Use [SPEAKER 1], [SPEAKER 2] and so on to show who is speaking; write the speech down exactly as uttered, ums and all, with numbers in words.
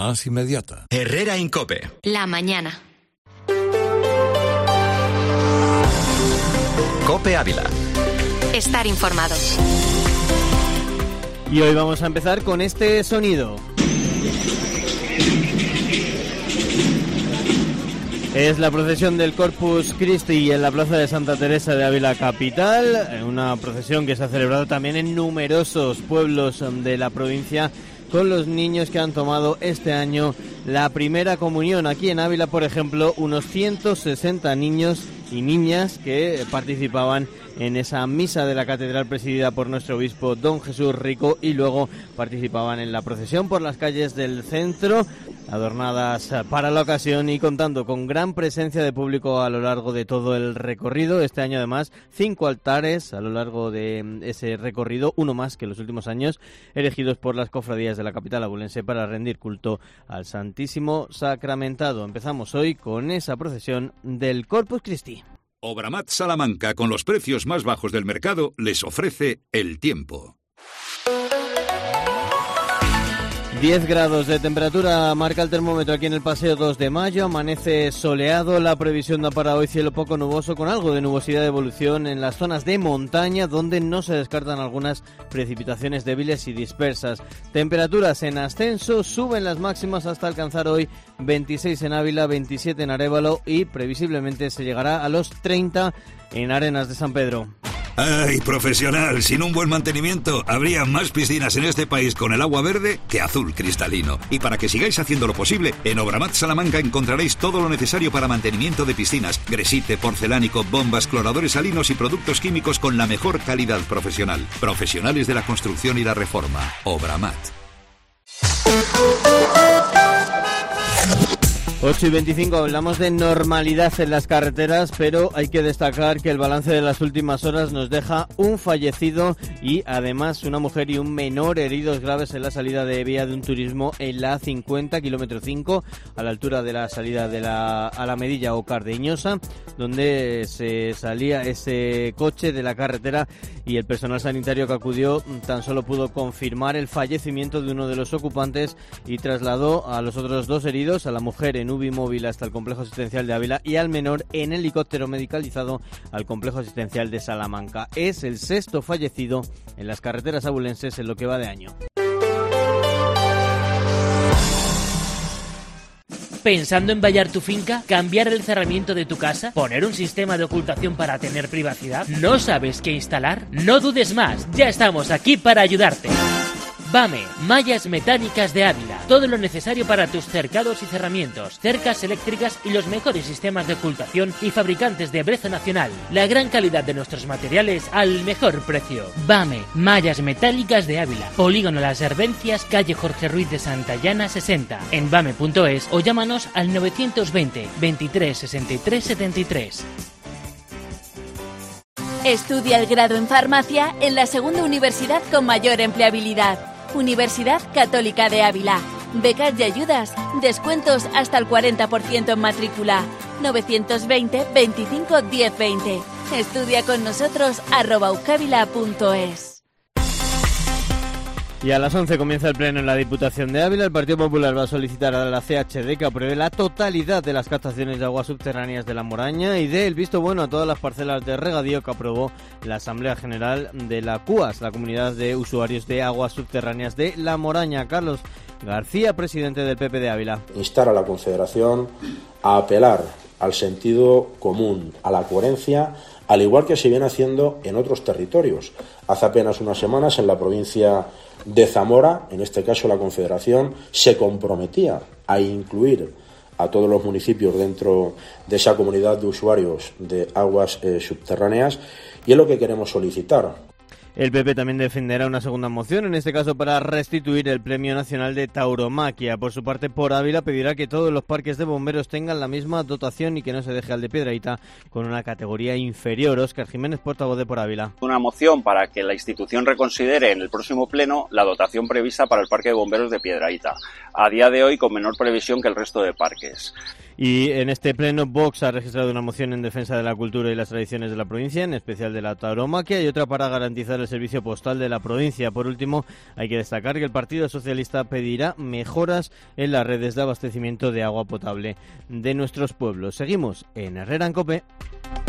[SPEAKER 1] más inmediata.
[SPEAKER 2] Herrera Incope.
[SPEAKER 3] La mañana.
[SPEAKER 2] Cope Ávila.
[SPEAKER 3] Estar informado.
[SPEAKER 4] Y hoy vamos a empezar con este sonido. Es la procesión del Corpus Christi en la Plaza de Santa Teresa de Ávila capital, una procesión que se ha celebrado también en numerosos pueblos de la provincia, con los niños que han tomado este año la primera comunión. Aquí en Ávila, por ejemplo, unos ciento sesenta niños y niñas que participaban en esa misa de la catedral presidida por nuestro obispo don Jesús Rico, y luego participaban en la procesión por las calles del centro, adornadas para la ocasión y contando con gran presencia de público a lo largo de todo el recorrido. Este año además cinco altares a lo largo de ese recorrido, uno más que en los últimos años, elegidos por las cofradías de la capital abulense para rendir culto al Santísimo Sacramentado. Empezamos hoy con esa procesión del Corpus Christi.
[SPEAKER 5] Obramat Salamanca, con los precios más bajos del mercado, les ofrece el tiempo.
[SPEAKER 4] diez grados de temperatura marca el termómetro aquí en el Paseo dos de Mayo, amanece soleado, la previsión da para hoy cielo poco nuboso con algo de nubosidad de evolución en las zonas de montaña, donde no se descartan algunas precipitaciones débiles y dispersas. Temperaturas en ascenso, suben las máximas hasta alcanzar hoy veintiséis en Ávila, veintisiete en Arévalo y previsiblemente se llegará a los treinta en Arenas de San Pedro.
[SPEAKER 5] ¡Ay, profesional! Sin un buen mantenimiento, habría más piscinas en este país con el agua verde que azul cristalino. Y para que sigáis haciendo lo posible, en Obramat Salamanca encontraréis todo lo necesario para mantenimiento de piscinas: gresite, porcelánico, bombas, cloradores salinos y productos químicos con la mejor calidad profesional. Profesionales de la construcción y la reforma. Obramat.
[SPEAKER 4] ocho y veinticinco, hablamos de normalidad en las carreteras, pero hay que destacar que el balance de las últimas horas nos deja un fallecido y además una mujer y un menor heridos graves en la salida de vía de un turismo en la A cincuenta, kilómetro cinco, a la altura de la salida de la Alamedilla o Cardeñosa, donde se salía ese coche de la carretera y el personal sanitario que acudió tan solo pudo confirmar el fallecimiento de uno de los ocupantes y trasladó a los otros dos heridos, a la mujer en U B I móvil hasta el complejo asistencial de Ávila y al menor en helicóptero medicalizado al complejo asistencial de Salamanca. Es el sexto fallecido en las carreteras abulenses en lo que va de año.
[SPEAKER 6] ¿Pensando en vallar tu finca? ¿Cambiar el cerramiento de tu casa? ¿Poner un sistema de ocultación para tener privacidad? ¿No sabes qué instalar? No dudes más, ya estamos aquí para ayudarte. BAME, Mallas Metálicas de Ávila. Todo lo necesario para tus cercados y cerramientos, cercas eléctricas y los mejores sistemas de ocultación y fabricantes de brezo nacional. La gran calidad de nuestros materiales al mejor precio. BAME, Mallas Metálicas de Ávila. Polígono Las Herbencias, calle Jorge Ruiz de Santayana sesenta. En bame punto es o llámanos al novecientos veinte, veintitrés, sesenta y tres, setenta y tres.
[SPEAKER 7] Estudia el grado en farmacia en la segunda universidad con mayor empleabilidad. Universidad Católica de Ávila. Becas y ayudas. Descuentos hasta el cuarenta por ciento en matrícula. novecientos veinte, veinticinco, diez, veinte. Estudia con nosotros arroba ucavila punto es.
[SPEAKER 4] Y a las once comienza el pleno en la Diputación de Ávila. El Partido Popular va a solicitar a la C H D que apruebe la totalidad de las captaciones de aguas subterráneas de La Moraña y dé el visto bueno a todas las parcelas de regadío que aprobó la Asamblea General de la CUAS, la Comunidad de Usuarios de Aguas Subterráneas de La Moraña. Carlos García, presidente del P P de Ávila.
[SPEAKER 8] Instar a la Confederación a apelar al sentido común, a la coherencia, al igual que se viene haciendo en otros territorios. Hace apenas unas semanas en la provincia de Zamora, en este caso la Confederación, se comprometía a incluir a todos los municipios dentro de esa comunidad de usuarios de aguas eh, subterráneas, y es lo que queremos solicitar.
[SPEAKER 4] El P P también defenderá una segunda moción, en este caso para restituir el Premio Nacional de Tauromaquia. Por su parte, Por Ávila pedirá que todos los parques de bomberos tengan la misma dotación y que no se deje al de Piedrahita con una categoría inferior. Óscar Jiménez, portavoz de Por Ávila.
[SPEAKER 9] Una moción para que la institución reconsidere en el próximo pleno la dotación prevista para el parque de bomberos de Piedrahita, a día de hoy con menor previsión que el resto de parques.
[SPEAKER 4] Y en este pleno, Vox ha registrado una moción en defensa de la cultura y las tradiciones de la provincia, en especial de la tauromaquia, y otra para garantizar el servicio postal de la provincia. Por último, hay que destacar que el Partido Socialista pedirá mejoras en las redes de abastecimiento de agua potable de nuestros pueblos. Seguimos en Herrera en COPE.